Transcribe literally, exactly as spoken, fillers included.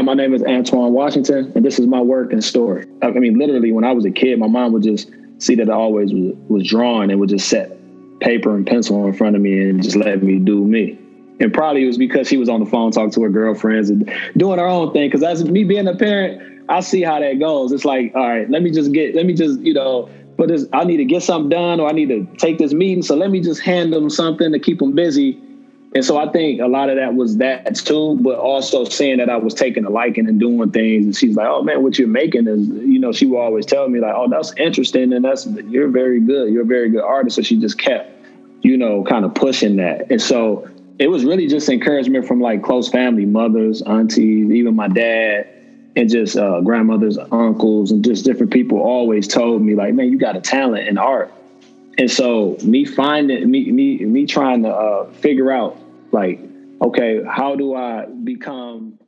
my name is Antoine Washington, and this is my work and story. I mean, literally, when I was a kid, my mom would just see that I always was, was drawing and would just set paper and pencil in front of me and just let me do me. And probably it was because she was on the phone talking to her girlfriends and doing her own thing. Because as me being a parent, I see how that goes. It's like, all right, let me just get, let me just, you know, put this, I need to get something done, or I need to take this meeting. So let me just hand them something to keep them busy. And so I think a lot of that was that too, but also seeing that I was taking a liking and doing things. And she's like, oh man, what you're making is, you know, she would always tell me like, oh, that's interesting. And that's, you're very good. You're a very good artist. So she just kept, you know, kind of pushing that. And so it was really just encouragement from like close family, mothers, aunties, even my dad, and just uh, grandmothers, uncles, and just different people always told me like, man, you got a talent in art. And so me finding, me, me, me trying to uh, figure out like, okay, how do I become